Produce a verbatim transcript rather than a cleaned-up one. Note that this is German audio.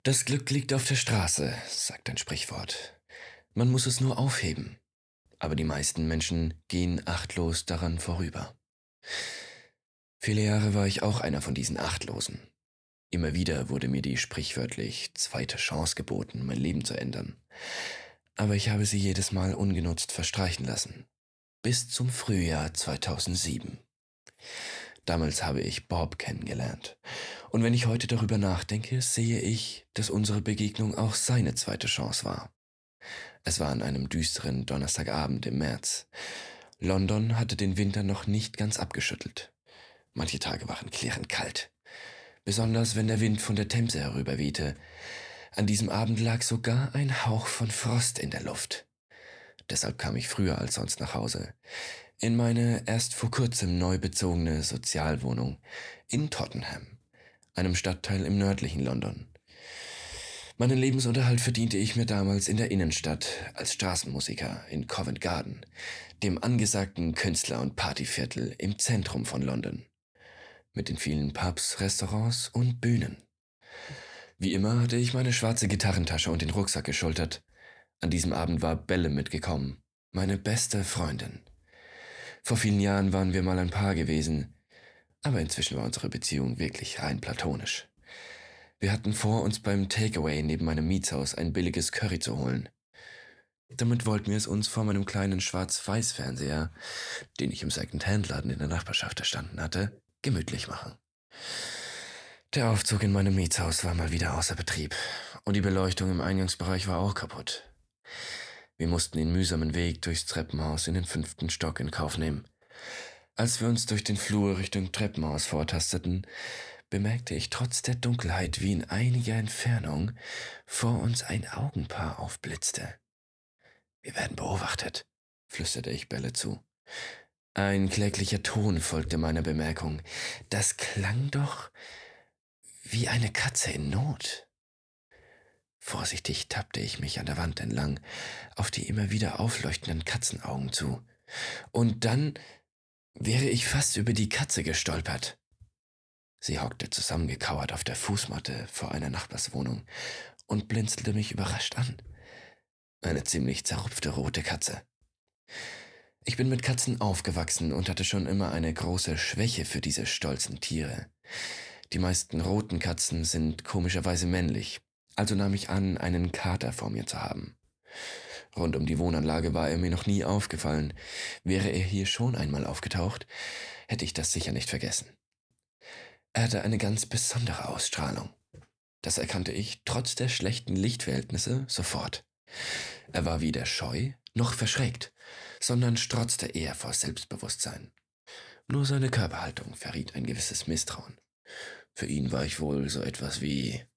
Das Glück liegt auf der Straße, sagt ein Sprichwort. Man muss es nur aufheben. Aber die meisten Menschen gehen achtlos daran vorüber. Viele Jahre war ich auch einer von diesen Achtlosen. Immer wieder wurde mir die sprichwörtlich zweite Chance geboten, mein Leben zu ändern. Aber ich habe sie jedes Mal ungenutzt verstreichen lassen. Bis zum Frühjahr zweitausendsieben. Damals habe ich Bob kennengelernt. Und wenn ich heute darüber nachdenke, sehe ich, dass unsere Begegnung auch seine zweite Chance war. Es war an einem düsteren Donnerstagabend im März. London hatte den Winter noch nicht ganz abgeschüttelt. Manche Tage waren klirrend kalt. Besonders wenn der Wind von der Themse herüberwehte. An diesem Abend lag sogar ein Hauch von Frost in der Luft. Deshalb kam ich früher als sonst nach Hause. In meine erst vor kurzem neu bezogene Sozialwohnung in Tottenham, einem Stadtteil im nördlichen London. Meinen Lebensunterhalt verdiente ich mir damals in der Innenstadt als Straßenmusiker in Covent Garden, dem angesagten Künstler- und Partyviertel im Zentrum von London, mit den vielen Pubs, Restaurants und Bühnen. Wie immer hatte ich meine schwarze Gitarrentasche und den Rucksack geschultert. An diesem Abend war Belle mitgekommen, meine beste Freundin. Vor vielen Jahren waren wir mal ein Paar gewesen, aber inzwischen war unsere Beziehung wirklich rein platonisch. Wir hatten vor, uns beim Takeaway neben meinem Mietshaus ein billiges Curry zu holen. Damit wollten wir es uns vor meinem kleinen Schwarz-Weiß-Fernseher, den ich im Second-Hand-Laden in der Nachbarschaft erstanden hatte, gemütlich machen. Der Aufzug in meinem Mietshaus war mal wieder außer Betrieb und die Beleuchtung im Eingangsbereich war auch kaputt. Wir mussten den mühsamen Weg durchs Treppenhaus in den fünften Stock in Kauf nehmen. Als wir uns durch den Flur Richtung Treppenhaus vortasteten, bemerkte ich trotz der Dunkelheit, wie in einiger Entfernung vor uns ein Augenpaar aufblitzte. »Wir werden beobachtet«, flüsterte ich Belle zu. Ein kläglicher Ton folgte meiner Bemerkung. Das klang doch wie eine Katze in Not. Vorsichtig tappte ich mich an der Wand entlang, auf die immer wieder aufleuchtenden Katzenaugen zu. Und dann wäre ich fast über die Katze gestolpert. Sie hockte zusammengekauert auf der Fußmatte vor einer Nachbarswohnung und blinzelte mich überrascht an. Eine ziemlich zerrupfte rote Katze. Ich bin mit Katzen aufgewachsen und hatte schon immer eine große Schwäche für diese stolzen Tiere. Die meisten roten Katzen sind komischerweise männlich, also nahm ich an, einen Kater vor mir zu haben. Rund um die Wohnanlage war er mir noch nie aufgefallen. Wäre er hier schon einmal aufgetaucht, hätte ich das sicher nicht vergessen. Er hatte eine ganz besondere Ausstrahlung. Das erkannte ich trotz der schlechten Lichtverhältnisse sofort. Er war weder scheu noch verschreckt, sondern strotzte eher vor Selbstbewusstsein. Nur seine Körperhaltung verriet ein gewisses Misstrauen. Für ihn war ich wohl so etwas wie